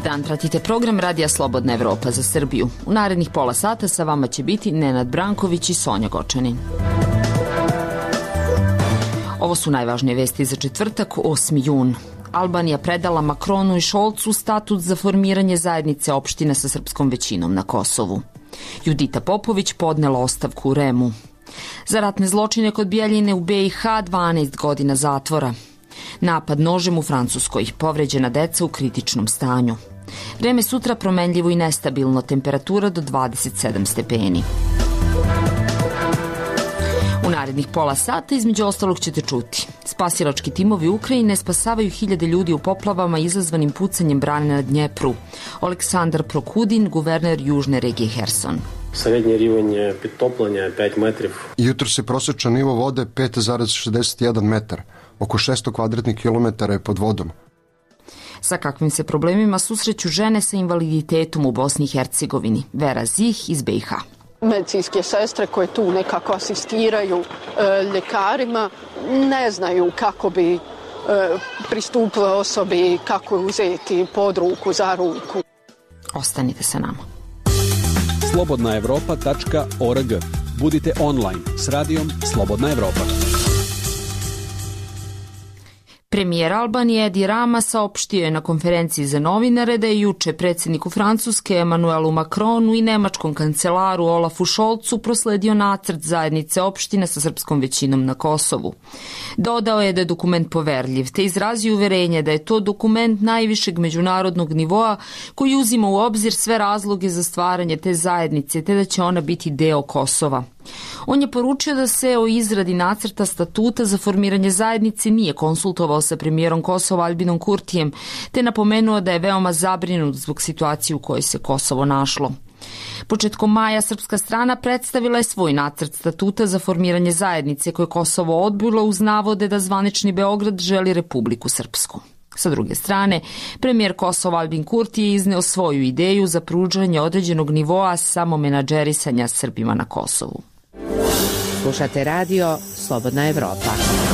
dan, pratite program Radija Slobodna Evropa za Srbiju. U narednih pola sata sa vama će biti Nenad Branković i Sonja Gočanin. Ovo su najvažnije vesti za četvrtak, 8. jun. Albanija predala Makronu i Šolcu statut za formiranje zajednice opština sa srpskom većinom na Kosovu. Judita Popović podnela ostavku u REM-u. Za ratne zločine kod Bijeljine u BiH 12 godina zatvora. Napad nožem u Francuskoj, povređena deca u kritičnom stanju. Vreme sutra promenljivo i nestabilno, temperatura do 27 stepeni. U narednih pola sata između ostalog ćete čuti. Spasilački timovi Ukrajine spasavaju hiljade ljudi u poplavama izazvanim pucanjem brane na Dnjepru. Aleksandar Prokudin, guverner južne regije Herson. Srednji rivanje pitoplanja je 5 metrov. Jutro se prosječan nivo vode 5,61 metar. Oko 600 kvadratnih kilometara je pod vodom. Sa kakvim se problemima susreću žene sa invaliditetom u Bosni i Hercegovini? Vera Zih iz BiH. Medicinske sestre koje tu nekako asistiraju ljekarima ne znaju kako bi pristupile osobi, kako uzeti pod ruku, za ruku. Ostanite sa nama. slobodnaevropa.org. Budite online s radijom Slobodna Evropa. Premijer Albanije Edi Rama saopštio je na konferenciji za novinare da je juče predsjedniku Francuske Emanuelu Makronu i nemačkom kancelaru Olafu Šolcu prosledio nacrt zajednice opština sa srpskom većinom na Kosovu. Dodao je da je dokument poverljiv, te izrazio uverenje da je to dokument najvišeg međunarodnog nivoa koji uzima u obzir sve razloge za stvaranje te zajednice, te da će ona biti deo Kosova. On je poručio da se o izradi nacrta statuta za formiranje zajednice nije konsultovao sa premijerom Kosova Albinom Kurtijem, te napomenuo da je veoma zabrinut zbog situacije u kojoj se Kosovo našlo. Početkom maja srpska strana predstavila je svoj nacrt statuta za formiranje zajednice koje Kosovo odbilo uz navode da zvanični Beograd želi Republiku Srpsku. Sa druge strane, premijer Kosova Albin Kurti je izneo svoju ideju za pružanje određenog nivoa samomenadžerisanja Srbima na Kosovu. Slušate radio Slobodna Evropa.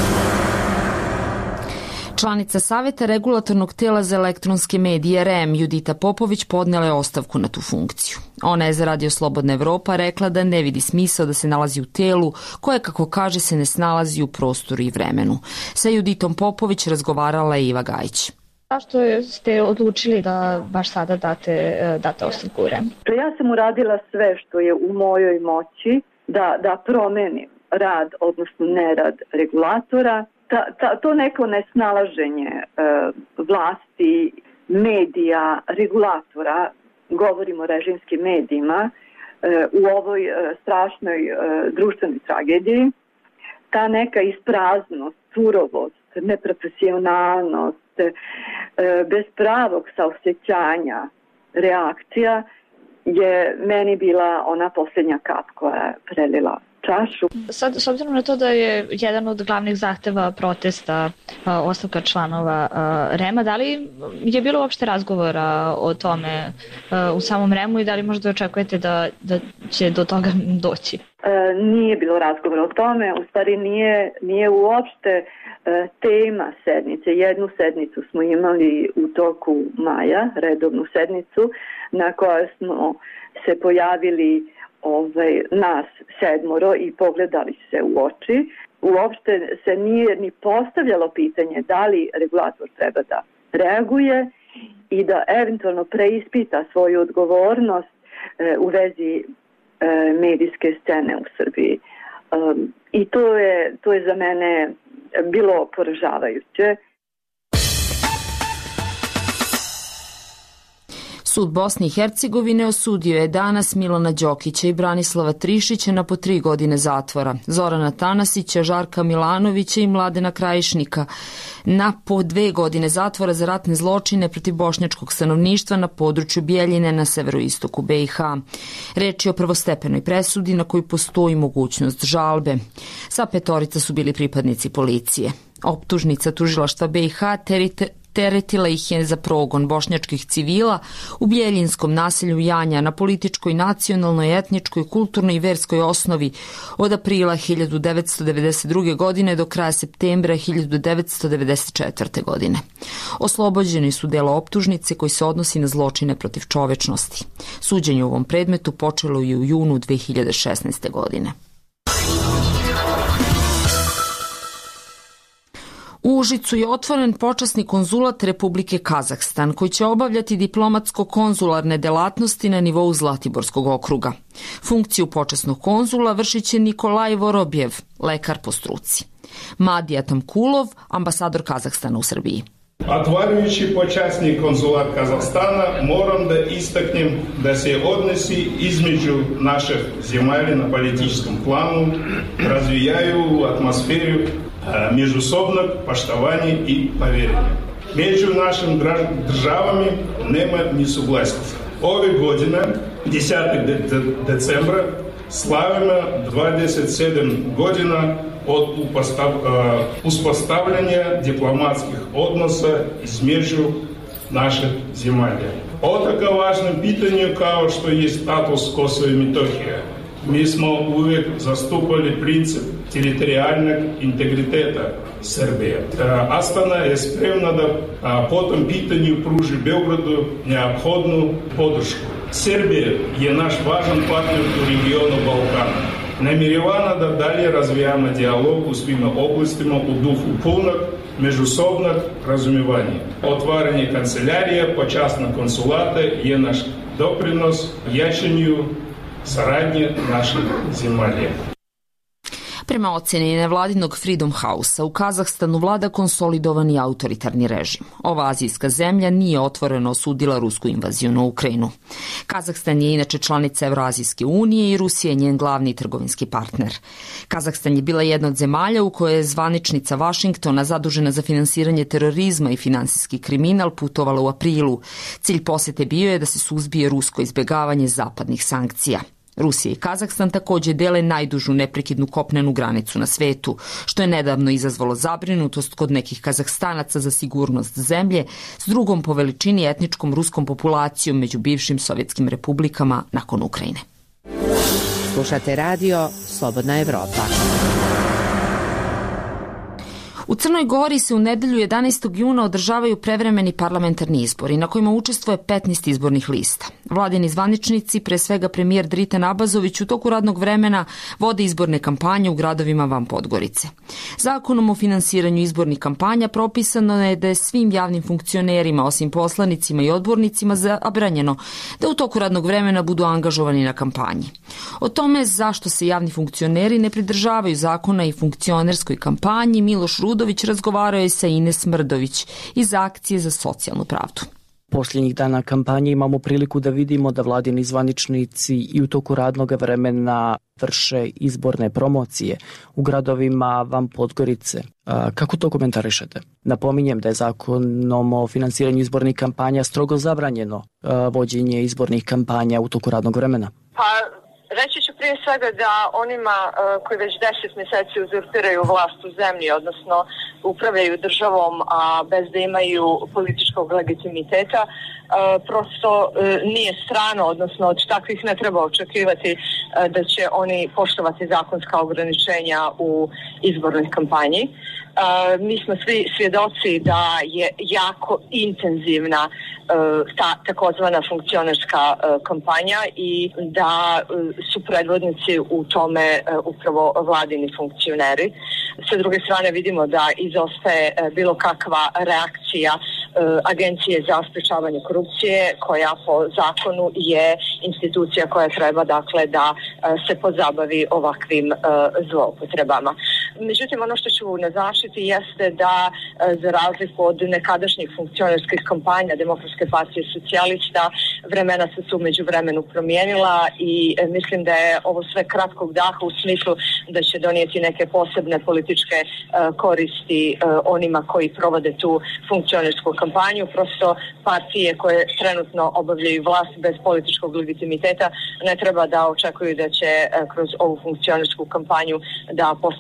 Članica Saveta regulatornog tela za elektronske medije REM Judita Popović podnela je ostavku na tu funkciju. Ona je za Radio Slobodna Evropa rekla da ne vidi smisao da se nalazi u telu koje, kako kaže, se ne snalazi u prostoru i vremenu. Sa Juditom Popović razgovarala je Iva Gajić. Zašto ste odlučili da baš sada date ostavku u REM? Ja sam uradila sve što je u mojoj moći da promenim rad, odnosno nerad regulatora. To neko nesnalaženje vlasti, medija, regulatora, govorimo o režimskim medijima, u ovoj strašnoj društvenoj tragediji, ta neka ispraznost, surovost, neprofesionalnost, bez pravog saosjećanja reakcija je meni bila ona posljednja kap koja je prelila čašu. Sad, s obzirom na to da je jedan od glavnih zahteva protesta ostavka članova REM-a, da li je bilo uopšte razgovora o tome u samom REM-u i da li možda očekujete da će do toga doći? Nije bilo razgovora o tome, u stvari nije uopšte tema sednice. Jednu sednicu smo imali u toku maja, redovnu sednicu, na kojoj smo se pojavili nas 7 i pogledali se u oči. Uopšte se nije ni postavljalo pitanje da li regulator treba da reaguje i da eventualno preispita svoju odgovornost u vezi medijske scene u Srbiji. I to je za mene bilo poražavajuće. Sud Bosne i Hercegovine osudio je danas Milana Đokića i Branislava Trišića na po 3 godine zatvora, Zorana Tanasića, Žarka Milanovića i Mladena Krajišnika na po 2 godine zatvora za ratne zločine protiv bošnjačkog stanovništva na području Bijeljine na severoistoku BiH. Reč je o prvostepenoj presudi na kojoj postoji mogućnost žalbe. Sva 5 su bili pripadnici policije. Optužnica tužilaštva BiH teretila ih je za progon bošnjačkih civila u Bjeljinskom naselju Janja na političkoj, nacionalnoj, etničkoj, kulturnoj i verskoj osnovi od aprila 1992. godine do kraja septembra 1994. godine. Oslobođeni su dela optužnice koji se odnosi na zločine protiv čovečnosti. Suđenje u ovom predmetu počelo je u junu 2016. godine. U Užicu je otvoren počasni konzulat Republike Kazahstan koji će obavljati diplomatsko-konzularne delatnosti na nivou Zlatiborskog okruga. Funkciju počasnog konzula vršit će Nikolaj Vorobjev, lekar po struci. Madija Tamkulov, ambasador Kazahstana u Srbiji. Otvarajući počasni konzulat Kazahstana, moram da istaknem da se odnosi između naših zemalja na političkom planu razvijaju u atmosferu međusobnog poštovanja i povjerenja. Među našim državama nema nesuglasnosti. Ove godine, 10. decembra, slavimo 27 godina od uspostavljanja diplomatskih odnosa između naših zemalja. O tako važnom pitanju kao što je status Kosova i Metohije, mi smo uvijek zastupali princip teritorijalnog integriteta Srbije. Astana je spremna da po tom pitanju pruži Beogradu neophodnu podršku. Srbija je naš važan partner u regionu Balkana. Namjeravana da dalje razvijamo dijalog u svim oblastima u duhu punog međusobnog razumijevanja. Otvaranje kancelarije počasnog konsulata je naš doprinos jačanju saradnje naših zemalja. Prema oceni nevladinog Freedom House-a, u Kazahstanu vlada konsolidovani autoritarni režim. Ova azijska zemlja nije otvoreno osudila rusku invaziju na Ukrajinu. Kazahstan je inače članica Evroazijske unije i Rusija je njen glavni trgovinski partner. Kazahstan je bila jedna od zemalja u kojoj je zvaničnica Vašingtona zadužena za finansiranje terorizma i finansijski kriminal putovala u aprilu. Cilj posete bio je da se suzbije rusko izbjegavanje zapadnih sankcija. Rusija i Kazahstan također dele najdužu neprekidnu kopnenu granicu na svetu, što je nedavno izazvalo zabrinutost kod nekih Kazahstanaca za sigurnost zemlje s drugom po veličini etničkom ruskom populacijom među bivšim sovjetskim republikama nakon Ukrajine. Slušate radio Slobodna Evropa. U Crnoj Gori se u nedelju 11. juna održavaju prevremeni parlamentarni izbori na kojima učestvuje 15 izbornih lista. Vladini zvaničnici, pre svega premijer Dritan Abazović, u toku radnog vremena vode izborne kampanje u gradovima van Podgorice. Zakonom o finansiranju izbornih kampanja propisano je da je svim javnim funkcionerima, osim poslanicima i odbornicima, zabranjeno da u toku radnog vremena budu angažovani na kampanji. O tome zašto se javni funkcioneri ne pridržavaju zakona i funkcionerskoj kampanji, Miloš Rudović razgovarao je sa Ines Mrdović iz Akcije za socijalnu pravdu. Posljednjih dana kampanje imamo priliku da vidimo da vladini zvaničnici i u toku radnog vremena vrše izborne promocije u gradovima van Podgorice. Kako to komentarišete? Napominjem da je zakonom o finansiranju izbornih kampanja strogo zabranjeno vođenje izbornih kampanja u toku radnog vremena. Reći ću prije svega da onima koji već 10 mjeseci uzurpiraju vlast u zemlji, odnosno upravljaju državom, a bez da imaju političkog legitimiteta, prosto nije strano, odnosno od takvih ne treba očekivati da će oni poštovati zakonska ograničenja u izbornoj kampanji. Mi smo svi svjedoci da je jako intenzivna ta takozvana funkcionerska kampanja i da su predvodnici u tome upravo vladini funkcioneri. Sa druge strane vidimo da izostaje bilo kakva reakcija Agencije za sprečavanje korupcije, koja po zakonu je institucija koja treba dakle da se pozabavi ovakvim zloupotrebama. Međutim, ono što ću naznačiti jeste da za razliku od nekadašnjih funkcionerskih kampanja Demokratske partije socijalista, vremena se u međuvremenu promijenila i mislim da je ovo sve kratkog daha u smislu da će donijeti neke posebne političke koristi onima koji provode tu funkcionersku kampanju. Prosto partije koje trenutno obavljaju vlast bez političkog legitimiteta ne treba da očekuju da će kroz ovu funkcionersku kampanju da postignu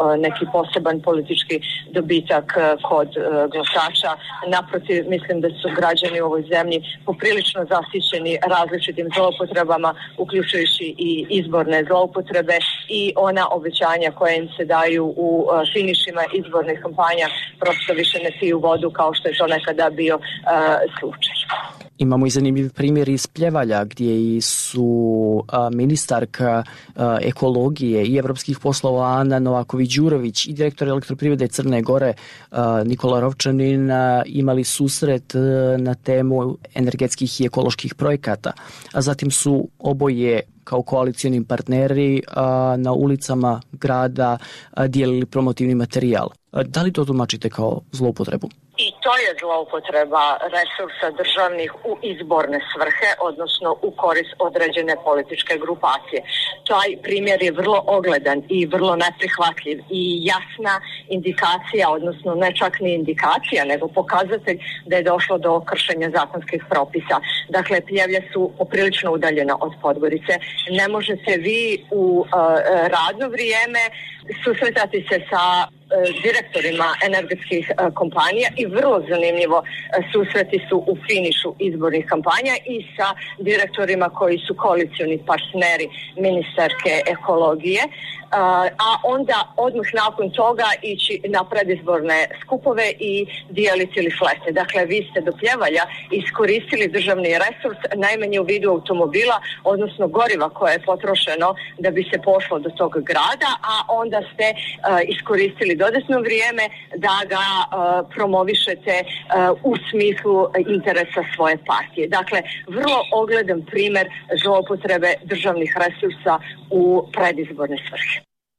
neki poseban politički dobitak kod glasača. Naprotiv, mislim da su građani u ovoj zemlji poprilično zasićeni različitim zloupotrebama, uključujući i izborne zloupotrebe i ona obećanja koja im se daju u finišima izbornih kampanja prosto više ne piju vodu kao što je to nekada bio slučaj. Imamo i zanimljiv primjer iz Pljevalja gdje su ministarka ekologije i evropskih poslova Ana Novaković-Đurović i direktor Elektroprivrede Crne Gore Nikola Rovčanin imali susret na temu energetskih i ekoloških projekata. A zatim su oboje kao koalicioni partneri na ulicama grada dijelili promotivni materijal. Da li to tumačite kao zloupotrebu? I to je zloupotreba resursa državnih u izborne svrhe, odnosno u korist određene političke grupacije. Taj primjer je vrlo ogledan i vrlo neprihvatljiv i jasna indikacija, odnosno ne čak ni indikacija, nego pokazatelj da je došlo do kršenja zakonskih propisa. Dakle, Pljevlja su poprilično udaljena od Podgorice. Ne možete vi u radno vrijeme susretati se sa direktorima energetskih kompanija i vrlo zanimljivo susreti su u finišu izbornih kampanja i sa direktorima koji su koalicioni partneri ministarke ekologije, a onda odmah nakon toga ići na predizborne skupove i dijeliti liflete. Dakle, vi ste do Pljevalja iskoristili državni resurs najmanje u vidu automobila, odnosno goriva koje je potrošeno da bi se pošlo do tog grada, a onda ste iskoristili dodatno vrijeme da ga promovišete u smislu interesa svoje partije. Dakle, vrlo ogledan primjer zloupotrebe državnih resursa u predizborne svrhe.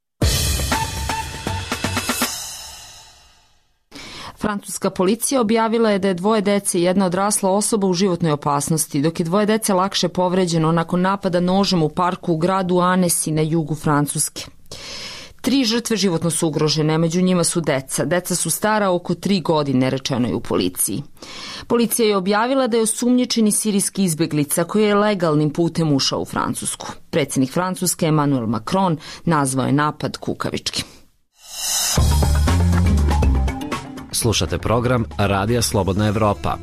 Francuska policija objavila je da je 2 dece i jedna odrasla osoba u životnoj opasnosti, dok je 2 dece lakše povređeno nakon napada nožem u parku u gradu Annecy na jugu Francuske. 3 žrtve životno su ugrožene, među njima su deca. Deca su stara oko 3 godine, rečeno je u policiji. Policija je objavila da je osumnjičeni sirijski izbeglica koji je legalnim putem ušao u Francusku. Predsjednik Francuske Emmanuel Macron nazvao je napad kukavički. Slušate program Radija Slobodna Evropa.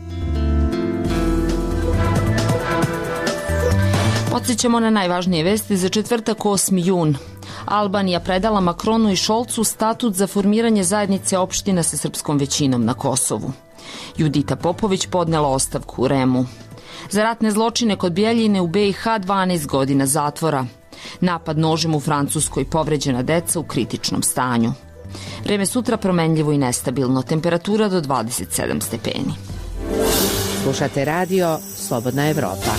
Podsjećamo na najvažnije vesti za četvrtak 8. jun. Albanija predala Makronu i Šolcu statut za formiranje zajednice opština sa srpskom većinom na Kosovu. Judita Popović podnela ostavku u REM-u. Za ratne zločine kod Bjeljine u BiH 12 godina zatvora. Napad nožem u Francuskoj, povređena deca u kritičnom stanju. Vreme sutra promenljivo i nestabilno, temperatura do 27 stepeni. Slušate radio Slobodna Evropa.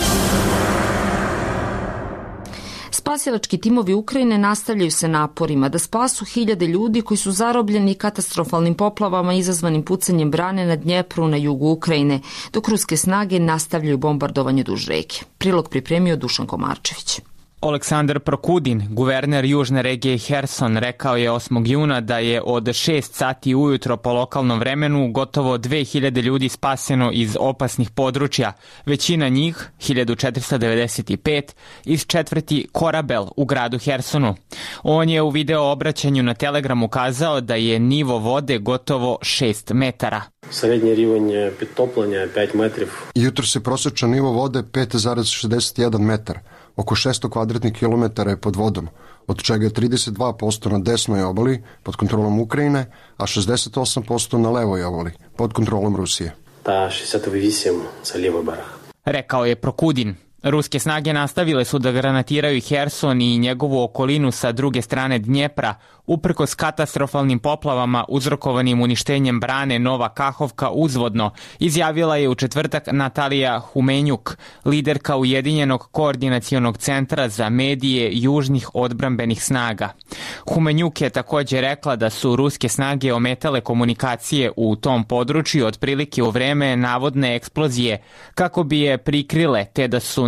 Spasilački timovi Ukrajine nastavljaju se naporima da spasu hiljade ljudi koji su zarobljeni katastrofalnim poplavama izazvanim pucanjem brane na Dnjepru na jugu Ukrajine, dok ruske snage nastavljaju bombardovanje duž reke. Prilog pripremio Dušan Komarčević. Aleksandar Prokudin, guverner južne regije Herson, rekao je 8. juna da je od 6 sati ujutro po lokalnom vremenu gotovo 2000 ljudi spaseno iz opasnih područja, većina njih, 1495, iz četvrti Korabel u gradu Hersonu. On je u video obraćanju na Telegramu kazao da je nivo vode gotovo 6 metara. Srednji rivanj pitoplanja je 5 metrov. Jutro se prosječan nivo vode 5,61 metar. Oko 600 kvadratnih kilometara je pod vodom, od čega je 32% na desnoj obali pod kontrolom Ukrajine, a 68% na levoj obali pod kontrolom Rusije. Ta 68 za levoj barah. Rekao je Prokudin. Ruske snage nastavile su da granatiraju Herson i njegovu okolinu sa druge strane Dnjepra, uprkos katastrofalnim poplavama uzrokovanim uništenjem brane Nova Kahovka uzvodno, izjavila je u četvrtak Natalija Humenjuk, liderka Ujedinjenog koordinacionog centra za medije južnih odbrambenih snaga. Humenjuk je također rekla da su ruske snage ometale komunikacije u tom području otprilike u vreme navodne eksplozije, kako bi je prikrile, te da su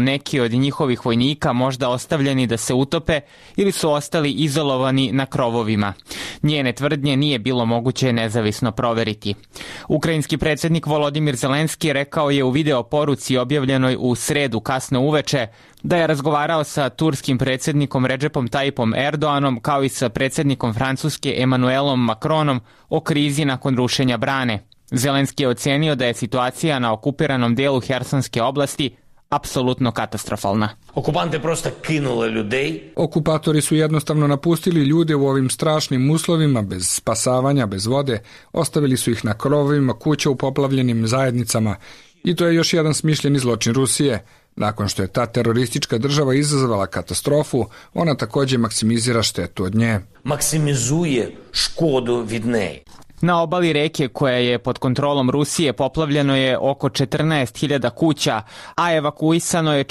neki od njihovih vojnika možda ostavljeni da se utope ili su ostali izolovani na krovovima. Njene tvrdnje nije bilo moguće nezavisno proveriti. Ukrajinski predsjednik Volodimir Zelenski rekao je u video poruci objavljenoj u sredu kasno uveče da je razgovarao sa turskim predsjednikom Recepom Tayyipom Erdoganom kao i sa predsjednikom Francuske Emmanuelom Macronom o krizi nakon rušenja brane. Zelenski je ocenio da je situacija na okupiranom delu Hersonske oblasti apsolutno katastrofalna. Okupante prosto kinule людей. Okupatori su jednostavno napustili ljude u ovim strašnim uslovima, bez spasavanja, bez vode, ostavili su ih na krovovima kuća u poplavljenim zajednicama i to je još jedan smišljeni zločin Rusije. Nakon što je ta teroristička država izazvala katastrofu, ona također maksimizira štetu od nje. Maksimizuje škodu vid nje. Na obali reke koja je pod kontrolom Rusije poplavljeno je oko 14.000 kuća, a evakuisano je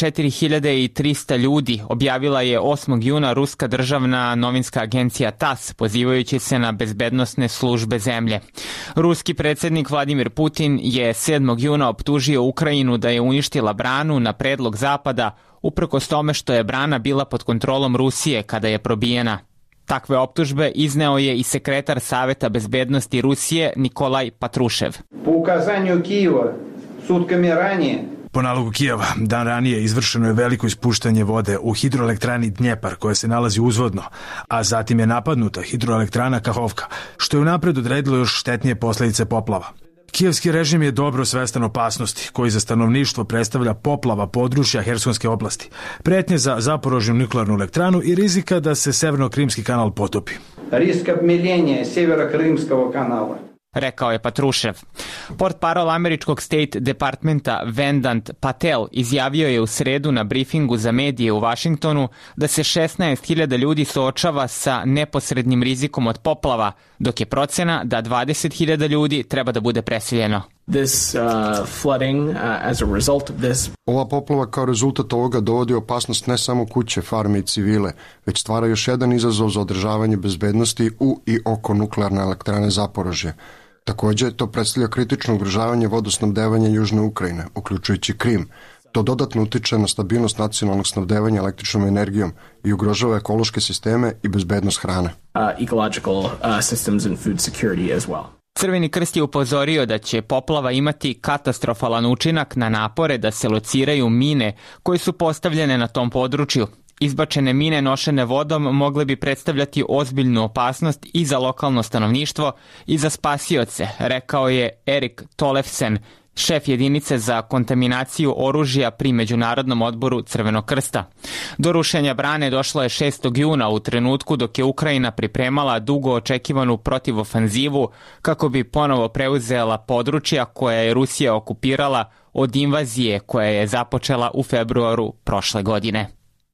4.300 ljudi, objavila je 8. juna ruska državna novinska agencija TASS, pozivajući se na bezbednosne službe zemlje. Ruski predsjednik Vladimir Putin je 7. juna optužio Ukrajinu da je uništila branu na predlog Zapada, uprkos tome što je brana bila pod kontrolom Rusije kada je probijena. Takve optužbe izneo je i sekretar Saveta bezbednosti Rusije Nikolaj Patrušev. Po ukazanju Kijeva, sutkami ranije, po nalogu Kijeva, dan ranije izvršeno je veliko ispuštanje vode u hidroelektrani Dnjepar koja se nalazi uzvodno, a zatim je napadnuta hidroelektrana Kahovka, što je unapred odredilo još štetnije posljedice poplava. Kijevski režim je dobro svestan opasnosti koji za stanovništvo predstavlja poplava područja Hersonske oblasti, pretnje za Zaporožnu nuklearnu elektranu i rizika da se Severno-Krimski kanal potopi. Risk obmiljenja Severno-Krimskog kanala, rekao je Patrušev. Portparol američkog State Departmenta Vendant Patel izjavio je u sredu na brifingu za medije u Vašingtonu da se 16.000 ljudi suočava sa neposrednim rizikom od poplava, dok je procena da 20.000 ljudi treba da bude preseljeno. Ova poplava kao rezultat ovoga dovodi opasnost ne samo kuće, farme i civile, već stvara još jedan izazov za održavanje bezbednosti u i oko nuklearne elektrane Zaporožje. Također, to predstavlja kritično ugrožavanje vodosnabdevanja Južne Ukrajine, uključujući Krim. To dodatno utiče na stabilnost nacionalnog snabdevanja električnom energijom i ugrožava ekološke sisteme i bezbednost hrane. Crveni krst je upozorio da će poplava imati katastrofalan učinak na napore da se lociraju mine koje su postavljene na tom području. Izbačene mine nošene vodom mogle bi predstavljati ozbiljnu opasnost i za lokalno stanovništvo i za spasioce, rekao je Erik Tolefsen, šef jedinice za kontaminaciju oružja pri Međunarodnom odboru Crvenog krsta. Do rušenja brane došlo je 6. juna u trenutku dok je Ukrajina pripremala dugo očekivanu protivofanzivu kako bi ponovo preuzela područja koja je Rusija okupirala od invazije koja je započela u februaru prošle godine.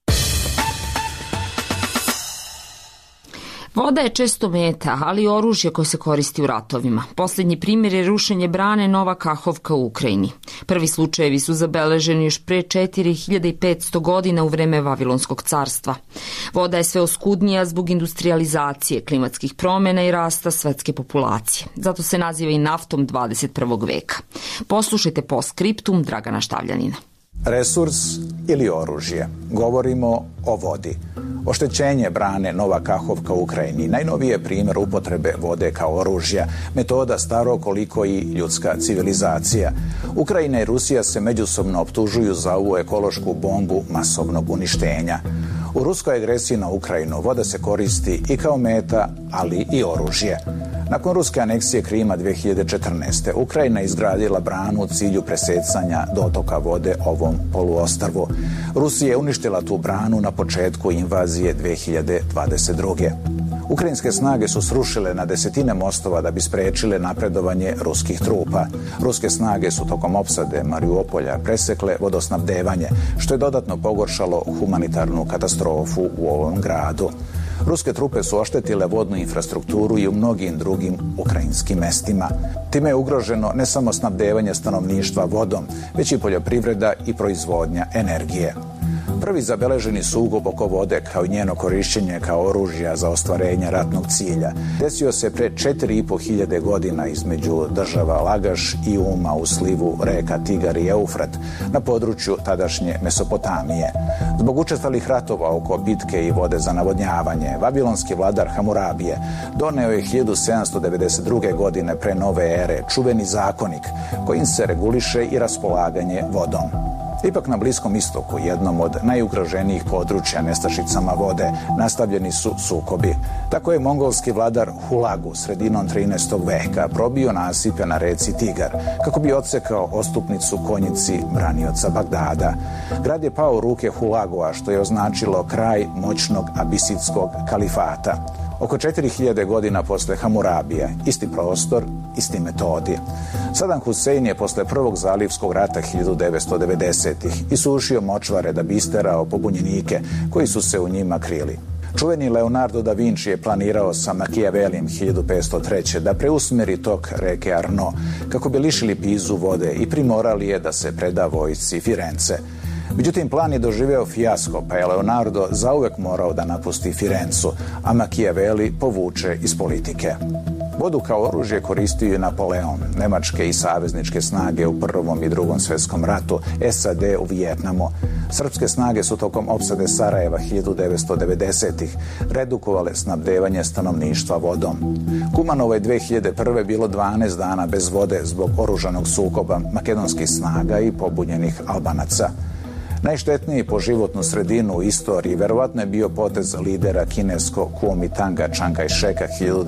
Voda je često meta, ali i oružje koje se koristi u ratovima. Posljednji primjer je rušenje brane Nova Kahovka u Ukrajini. Prvi slučajevi su zabeleženi još pre 4500 godina u vreme Vavilonskog carstva. Voda je sve oskudnija zbog industrializacije, klimatskih promjena i rasta svetske populacije. Zato se naziva i naftom 21. veka. Poslušajte postskriptum Dragana Štavljanina. Resurs ili oružje. Govorimo o vodi. Oštećenje brane Nova Kahovka u Ukrajini najnoviji je primjer upotrebe vode kao oružja, metoda staro koliko i ljudska civilizacija. Ukrajina i Rusija se međusobno optužuju za ovu ekološku bombu masovnog uništenja. U ruskoj agresiji na Ukrajinu voda se koristi i kao meta, ali i oružje. Nakon ruske aneksije Krima 2014. Ukrajina izgradila branu u cilju presecanja dotoka vode ovom poluostrvu. Rusija je uništila tu branu na početku invazije 2022. Ukrajinske snage su srušile na desetine mostova da bi sprečile napredovanje ruskih trupa. Ruske snage su tokom opsade Mariupolja presekle vodosnabdevanje, što je dodatno pogoršalo humanitarnu katastrofu u ovom gradu. Ruske trupe su oštetile vodnu infrastrukturu i u mnogim drugim ukrajinskim mestima. Time je ugroženo ne samo snabdevanje stanovništva vodom, već i poljoprivreda i proizvodnja energije. Prvi zabeleženi sukob oko vode kao i njeno korišćenje kao oružja za ostvarenje ratnog cilja desio se pre 4.500 godina između država Lagaš i Uma u slivu reka Tigar i Eufrat na području tadašnje Mesopotamije. Zbog učestalih ratova oko bitke i vode za navodnjavanje, vabilonski vladar Hamurabije doneo je 1792. godine pre nove ere čuveni zakonik kojim se reguliše i raspolaganje vodom. Ipak na Bliskom istoku, jednom od najugroženijih područja nestašicama vode, nastavljeni su sukobi. Tako je mongolski vladar Hulagu sredinom 13. veka probio nasipe na reci Tigar kako bi odsekao ostupnicu konjici branioca Bagdada. Grad je pao u ruke Hulagua, što je označilo kraj moćnog abisitskog kalifata. Oko 4000 godina posle Hamurabija, isti prostor, isti metodi. Saddam Husein je posle prvog zalivskog rata 1990-ih isušio močvare da bi isterao pobunjenike koji su se u njima krili. Čuveni Leonardo da Vinci je planirao sa Machiavellim 1503. da preusmeri tok reke Arno kako bi lišili Pizu vode i primorali je da se preda vojsci Firence. Međutim, plan je doživeo fijasko, pa je Leonardo zauvek morao da napusti Firencu, a Machiavelli povuče iz politike. Vodu kao oružje koristio je Napoleon, nemačke i savezničke snage u Prvom i Drugom svjetskom ratu, SAD u Vijetnamu. Srpske snage su tokom opsade Sarajeva 1990-ih redukovale snabdevanje stanovništva vodom. Kumanovo je 2001. bilo 12 dana bez vode zbog oružanog sukoba makedonskih snaga i pobunjenih Albanaca. Najštetniji po životnu sredinu u istoriji verovatno je bio potez lidera kinesko-Kuomintanga Chiang Kai-sheka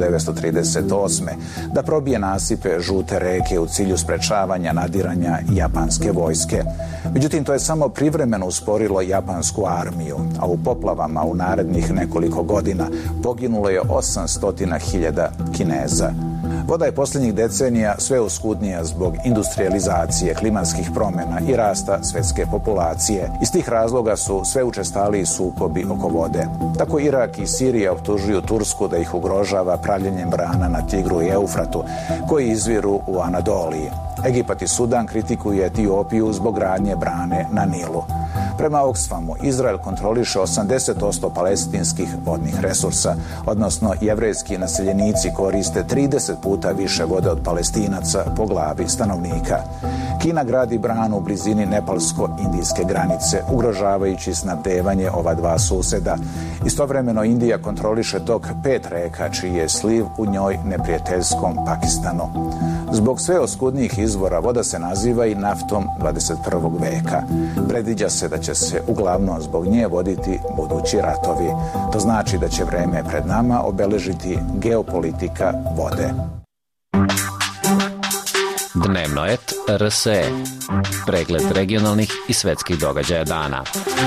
1938. da probije nasipe Žute reke u cilju sprečavanja nadiranja japanske vojske. Međutim, to je samo privremeno usporilo japansku armiju, a u poplavama u narednih nekoliko godina poginulo je 800.000 Kineza. Voda je posljednjih decenija sve oskudnija zbog industrializacije, klimatskih promjena i rasta svjetske populacije. Iz tih razloga su sve učestaliji sukobi oko vode. Tako Irak i Sirija optužuju Tursku da ih ugrožava pravljenjem brana na Tigru i Eufratu, koji izviru u Anadoliji. Egipat i Sudan kritikuju Etiopiju zbog gradnje brane na Nilu. Prema Oxfamu, Izrael kontroliše 80% palestinskih vodnih resursa, odnosno jevrejski naseljenici koriste 30 puta više vode od Palestinaca po glavi stanovnika. Kina gradi branu u blizini nepalsko-indijske granice, ugrožavajući snabdevanje ova dva suseda. Istovremeno Indija kontroliše tok 5 reka, čiji je sliv u njoj neprijateljskom Pakistanu. Zbog sve oskudnijih izvora voda se naziva i naftom 21. veka. Predviđa se da će se uglavnom zbog nje voditi budući ratovi. To znači da će vreme pred nama obeležiti geopolitika vode. Dnevnoet RSE. Pregled regionalnih i svetskih događaja dana.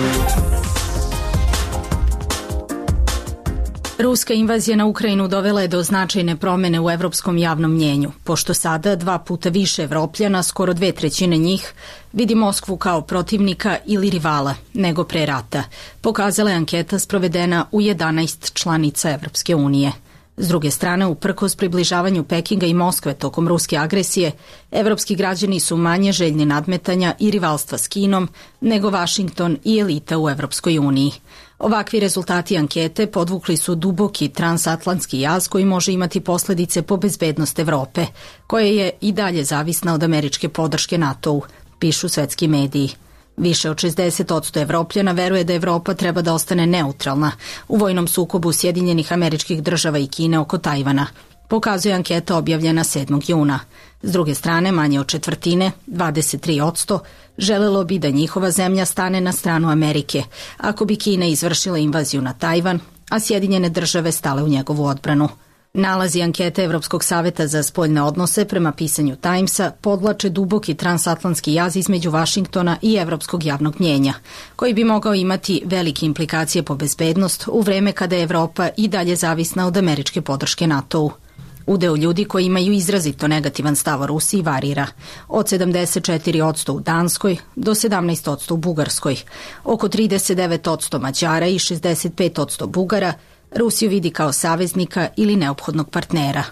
Ruska invazija na Ukrajinu dovela je do značajne promene u evropskom javnom mnjenju, pošto sada 2 puta više Evropljana, skoro 2/3 njih, vidi Moskvu kao protivnika ili rivala nego pre rata, pokazala je anketa sprovedena u 11 članica Evropske unije. S druge strane, uprkos približavanju Pekinga i Moskve tokom ruske agresije, evropski građani su manje željni nadmetanja i rivalstva s Kinom nego Vašington i elita u Evropskoj uniji. Ovakvi rezultati ankete podvukli su duboki transatlantski jaz koji može imati posledice po bezbednost Evrope, koja je i dalje zavisna od američke podrške NATO-u, pišu svetski mediji. Više od 60% Evropljana veruje da Evropa treba da ostane neutralna u vojnom sukobu Sjedinjenih Američkih Država i Kine oko Tajvana, pokazuje anketa objavljena 7. juna. S druge strane, manje od četvrtine, 23%, želelo bi da njihova zemlja stane na stranu Amerike, ako bi Kina izvršila invaziju na Tajvan, a Sjedinjene Države stale u njegovu odbranu. Nalazi ankete Evropskog saveta za spoljne odnose prema pisanju Timesa podvlače duboki transatlantski jaz između Vašingtona i evropskog javnog mnjenja, koji bi mogao imati velike implikacije po bezbednost u vreme kada je Evropa i dalje zavisna od američke podrške NATO-u. Udeo ljudi koji imaju izrazito negativan stav o Rusiji varira, od 74% u Danskoj do 17% u Bugarskoj. Oko 39% Mađara i 65% Bugara Rusiju vidi kao saveznika ili neophodnog partnera.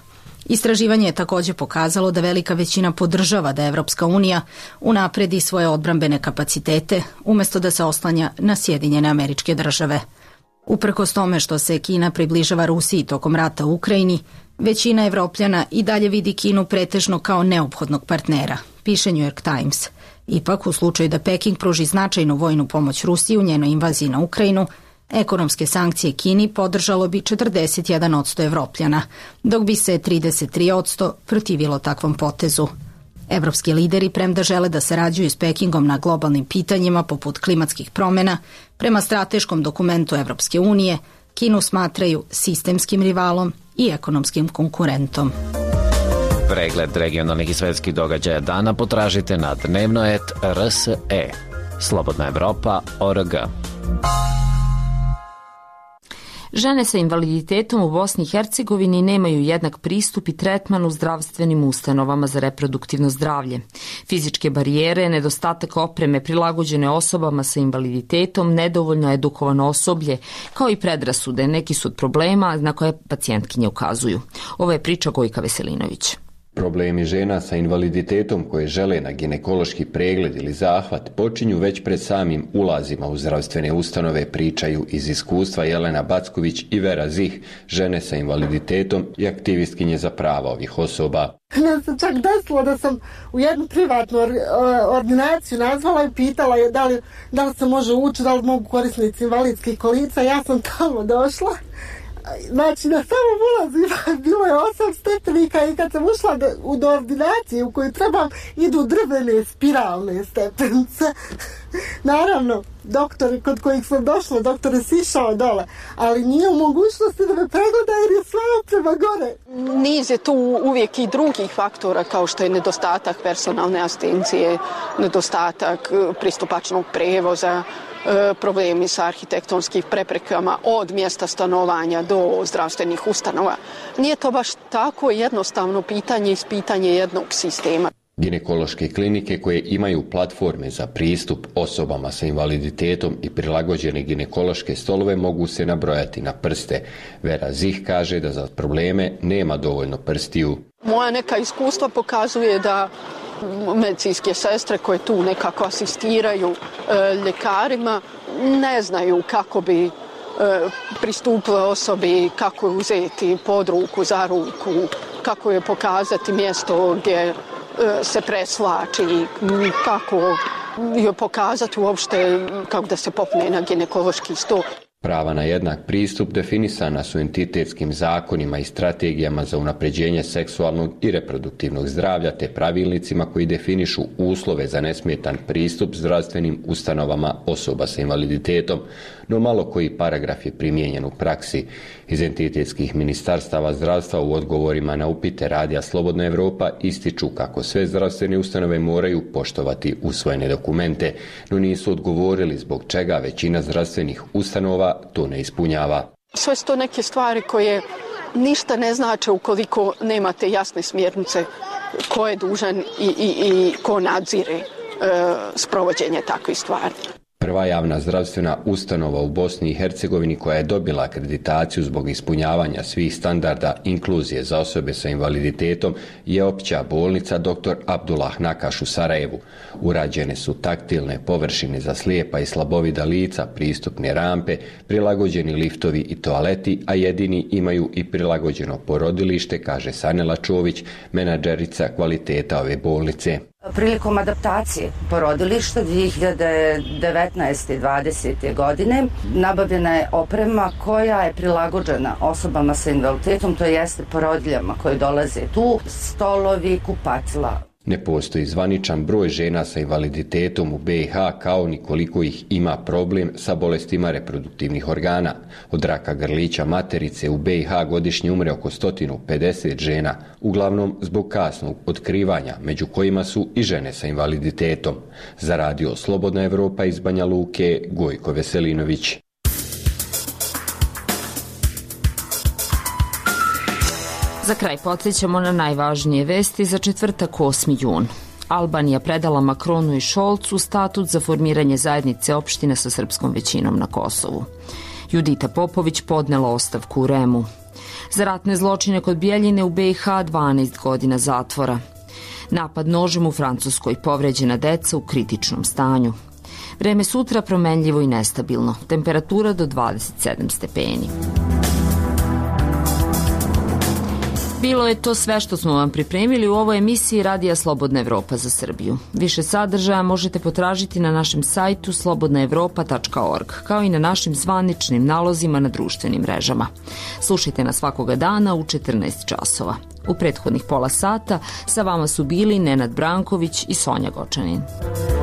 Istraživanje je takođe pokazalo da velika većina podržava da Evropska unija unapredi svoje odbrambene kapacitete umesto da se oslanja na Sjedinjene Američke Države. Uprkos tome što se Kina približava Rusiji tokom rata u Ukrajini, većina Evropljana i dalje vidi Kinu pretežno kao neophodnog partnera, piše New York Times. Ipak, u slučaju da Peking pruži značajnu vojnu pomoć Rusiji u njenoj invaziji na Ukrajinu, ekonomske sankcije Kini podržalo bi 41% Evropljana, dok bi se 33% protivilo takvom potezu. Evropski lideri, premda žele da sarađuju s Pekingom na globalnim pitanjima poput klimatskih promena, prema strateškom dokumentu Evropske unije, Kinu smatraju sistemskim rivalom i ekonomskim konkurentom. Pregled regionalnih i svetskih događaja dana potražite na dnevnoet.rse. Slobodna Evropa.org. Žene sa invaliditetom u Bosni i Hercegovini nemaju jednak pristup i tretman u zdravstvenim ustanovama za reproduktivno zdravlje. Fizičke barijere, nedostatak opreme prilagođene osobama sa invaliditetom, nedovoljno edukovano osoblje, kao i predrasude, neki su od problema na koje pacijentkinje ukazuju. Ovo je priča Gojka Veselinović. Problemi žena sa invaliditetom koje žele na ginekološki pregled ili zahvat počinju već pred samim ulazima u zdravstvene ustanove, pričaju iz iskustva Jelena Backović i Vera Zih, žene sa invaliditetom i aktivistkinje za prava ovih osoba. Meni se čak desilo da sam u jednu privatnu ordinaciju nazvala i pitala je da li se može ući, da li mogu korisnici invalidskih kolica. Ja sam tamo došla. Znači, na samom ulazu bilo je 8 stepenika i kad sam ušla do ordinacije u kojoj trebam, idu drvene spiralne stepenice. Naravno, doktor kod kojih sam došla, doktor je sišao dole, ali nije u mogućnosti da me pregleda jer je sva prema gore. Niz je tu uvijek i drugih faktora kao što je nedostatak personalne asistencije, nedostatak pristupačnog prevoza, problemi sa arhitektonskim preprekama od mjesta stanovanja do zdravstvenih ustanova. Nije to baš tako jednostavno pitanje iz pitanje jednog sistema. Ginekološke klinike koje imaju platforme za pristup osobama sa invaliditetom i prilagođene ginekološke stolove mogu se nabrojati na prste. Vera Zih kaže da za probleme nema dovoljno prstiju. Moja neka iskustva pokazuje da medicinske sestre koje tu nekako asistiraju ljekarima ne znaju kako bi pristupile osobi, kako je uzeti pod ruku, za ruku, kako je pokazati mjesto gdje se preslači, kako je pokazati uopšte kako da se popne na ginekološki stol. Prava na jednak pristup definisana su entitetskim zakonima i strategijama za unapređenje seksualnog i reproduktivnog zdravlja te pravilnicima koji definišu uslove za nesmetan pristup zdravstvenim ustanovama osoba sa invaliditetom, no malo koji paragraf je primijenjen u praksi. Iz entitetskih ministarstava zdravstva u odgovorima na upite Radija Slobodna Evropa ističu kako sve zdravstvene ustanove moraju poštovati usvojene dokumente, no nisu odgovorili zbog čega većina zdravstvenih ustanova to ne ispunjava. Sve su to neke stvari koje ništa ne znače ukoliko nemate jasne smjernice ko je dužan i ko nadzire sprovođenje takvih stvari. Prva javna zdravstvena ustanova u Bosni i Hercegovini koja je dobila akreditaciju zbog ispunjavanja svih standarda inkluzije za osobe sa invaliditetom je opća bolnica dr. Abdullah Nakaš u Sarajevu. Urađene su taktilne površine za slijepa i slabovida lica, pristupne rampe, prilagođeni liftovi i toaleti, a jedini imaju i prilagođeno porodilište, kaže Sanela Čović, menadžerica kvaliteta ove bolnice. Prilikom adaptacije porodilišta 2019. i 2020. godine nabavljena je oprema koja je prilagođena osobama sa invaliditetom, to jeste porodiljama koje dolaze tu, stolovi, kupatila. Ne postoji zvaničan broj žena sa invaliditetom u BiH kao ni koliko ih ima problem sa bolestima reproduktivnih organa. Od raka grlića materice u BiH godišnje umre oko 150 žena, uglavnom zbog kasnog otkrivanja, među kojima su i žene sa invaliditetom. Za Radio Slobodna Evropa iz Banja Luke, Gojko Veselinović. Za kraj podsjećamo na najvažnije vesti za četvrtak 8. jun. Albanija predala Makronu i Šolcu statut za formiranje zajednice opština sa srpskom većinom na Kosovu. Judita Popović podnela ostavku u REM-u. Za ratne zločine kod Bijeljine u BiH 12 godina zatvora. Napad nožem u Francuskoj, povređena deca u kritičnom stanju. Vreme sutra promenljivo i nestabilno, temperatura do 27 stepeni. Bilo je to sve što smo vam pripremili u ovoj emisiji Radija Slobodna Evropa za Srbiju. Više sadržaja možete potražiti na našem sajtu slobodnaevropa.org, kao i na našim zvaničnim nalozima na društvenim mrežama. Slušajte nas svakoga dana u 14 časova. U prethodnih pola sata sa vama su bili Nenad Branković i Sonja Gočanin.